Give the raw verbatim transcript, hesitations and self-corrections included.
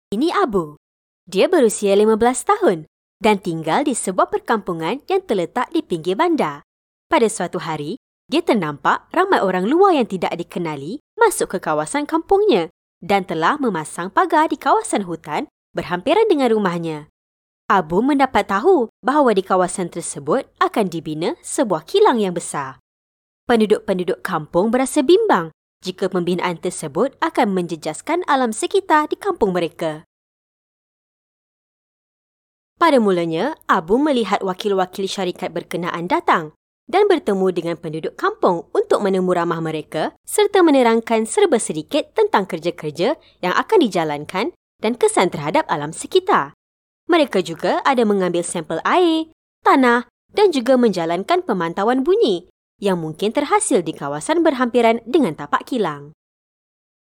Ini Abu. Dia berusia lima belas tahun dan tinggal di sebuah perkampungan yang terletak di pinggir bandar. Pada suatu hari, dia ternampak ramai orang luar yang tidak dikenali masuk ke kawasan kampungnya dan telah memasang pagar di kawasan hutan berhampiran dengan rumahnya. Abu mendapat tahu bahawa di kawasan tersebut akan dibina sebuah kilang yang besar. Penduduk-penduduk kampung berasa bimbang jika pembinaan tersebut akan menjejaskan alam sekitar di kampung mereka. Pada mulanya, Abu melihat wakil-wakil syarikat berkenaan datang dan bertemu dengan penduduk kampung untuk menemu ramah mereka serta menerangkan serba sedikit tentang kerja-kerja yang akan dijalankan dan kesan terhadap alam sekitar. Mereka juga ada mengambil sampel air, tanah dan juga menjalankan pemantauan bunyi yang mungkin terhasil di kawasan berhampiran dengan tapak kilang.